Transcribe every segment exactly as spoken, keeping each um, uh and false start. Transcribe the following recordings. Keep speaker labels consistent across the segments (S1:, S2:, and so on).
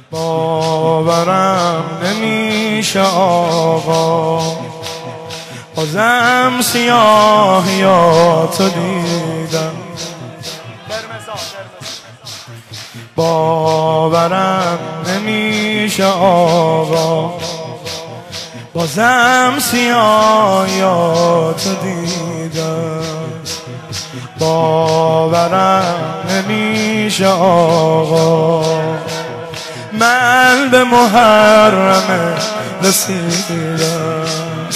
S1: باورم نمیشه آقا، بازم سیاهیاتو دیدم. باورم نمیشه آقا، بازم سیاهیاتو دیدم. باورم نمیشه آقا، من به محرم رسیدم.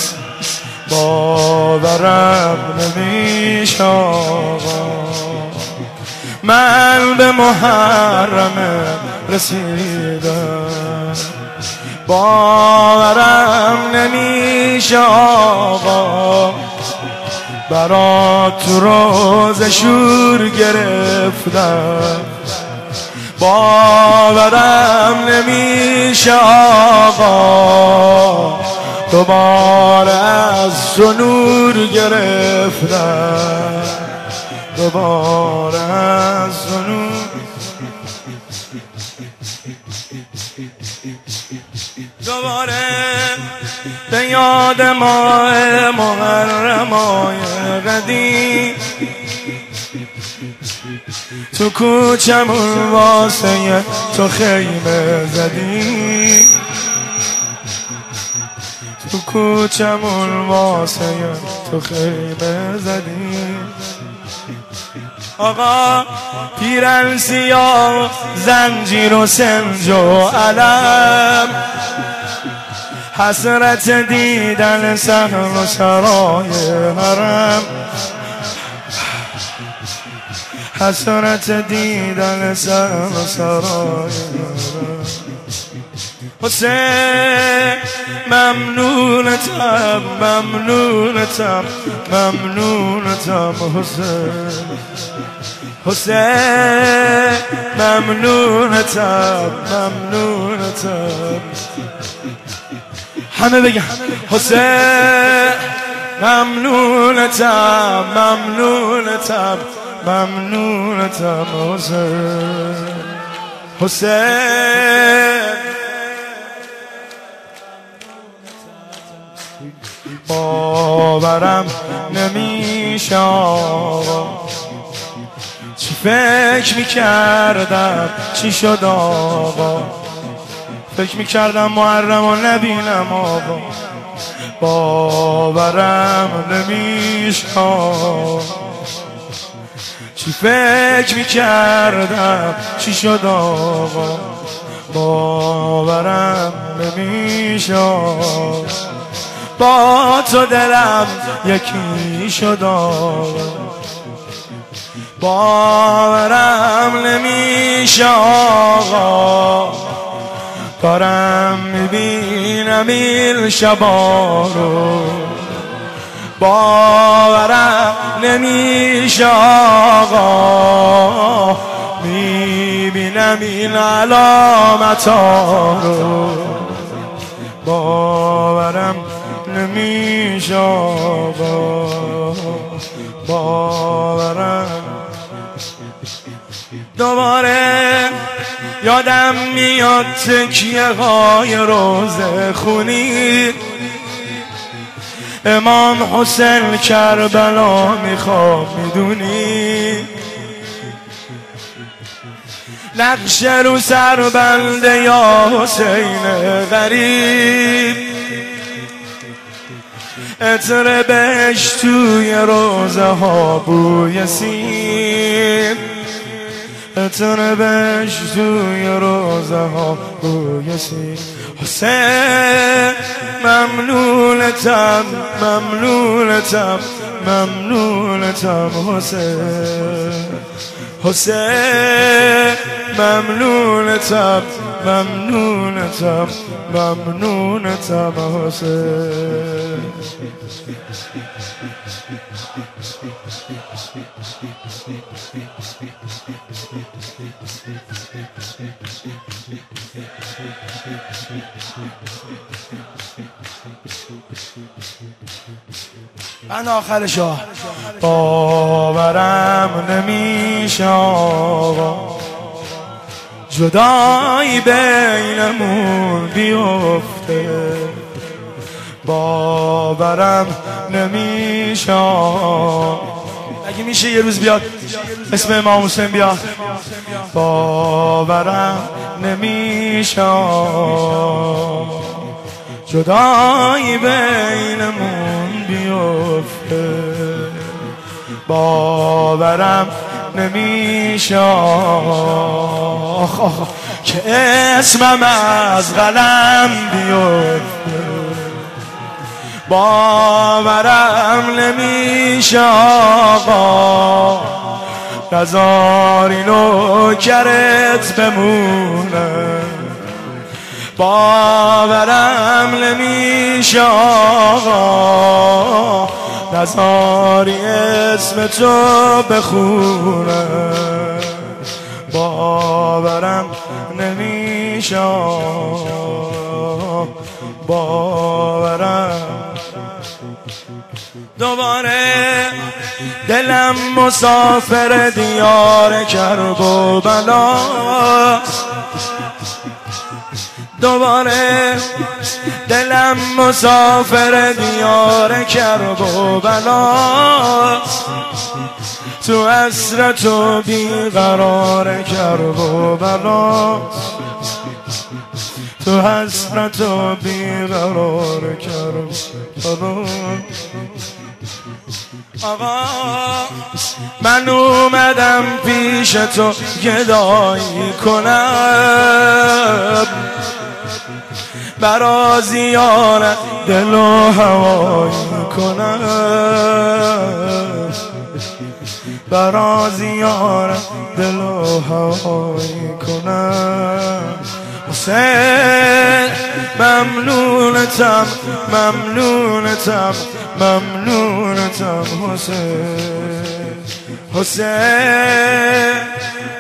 S1: باورم نمیشه آقا، من به محرم رسیدم. باورم نمیشه آقا، برات تو روز شور گرفتم. باورم نمیشه آقا، دوباره از تو نور گرفتم. دوباره از تو نور. دوباره به یاد ماه محرمای قدیم، تو کوچمون واسه تو خیمه زدیم. تو کوچمون واسه تو خیمه زدیم. آقا پیرن سیاه، زنجیر و سنج و علم، حسرت دیدن صحن و سرای حرم. حسرت دیدن صحن و سرای حرم. حسین ممنونتم، ممنونتم، ممنونتم حسین. حسین ممنونتم، ممنونتم. همه بگن حسین ممنونتم، ممنونتم، ممنونتم حسین. حسین باورم نمیشه آقا، چی فکر میکردم چی شد آقا. فکر میکردم محرم و نبینم آقا. باورم نمیشه آقا، چی فکر میکردم چی شد آقا. باورم نمیشه آقا، با تو دلم یکی شد آقا. باورم نمیشه آقا، دارم میبینم این شبا رو. باورم نمیشه آقا، میبینم این علامت ها رو. باورم نمیشه آقا، باورم. دوباره یادم میاد تکیه های روزه خونی، امام حسین کربلا میخوام میدونی. نقش رو سر بنده یا حسین غریب، عطر بهش توی روزه ها بوی سیر. عطر بهش توی روزه ها بوی سیر. حسین ممنونتم، ممنونتم، ممنونتم حسین. حسین ممنونتم، ممنونتم، ممنونتم حسین. من آخرشو باورم نمیشه آقا، جدایی بینمون بیفته باورم نمیشه. اگه میشه یه روز بیاد اسم امام حسین بیاد. باورم نمیشه جدایی بینمون بیفته باورم نمیشه که اسمم از قلم بیفته باورم نمیشه آقا نذاری نوکرت بمونه باورم نمیشه آقا نذاری اسم تو بخونه باورم نمیشه باورم. دوباره دلم مسافر دیار کرب و بلا دوباره دلم مسافر دیار کرب و بلا تو حسرت و بیقرار کرب و بلا تو حسرت و بیقرار کرب و بلا. آقا من اومدم پیش تو گدایی کنم برا زیارت دل و هوایی کنم برا زیارت دل و هوایی کنم. حسین ممنونتم ممنونتم ممنونتم حسین حسین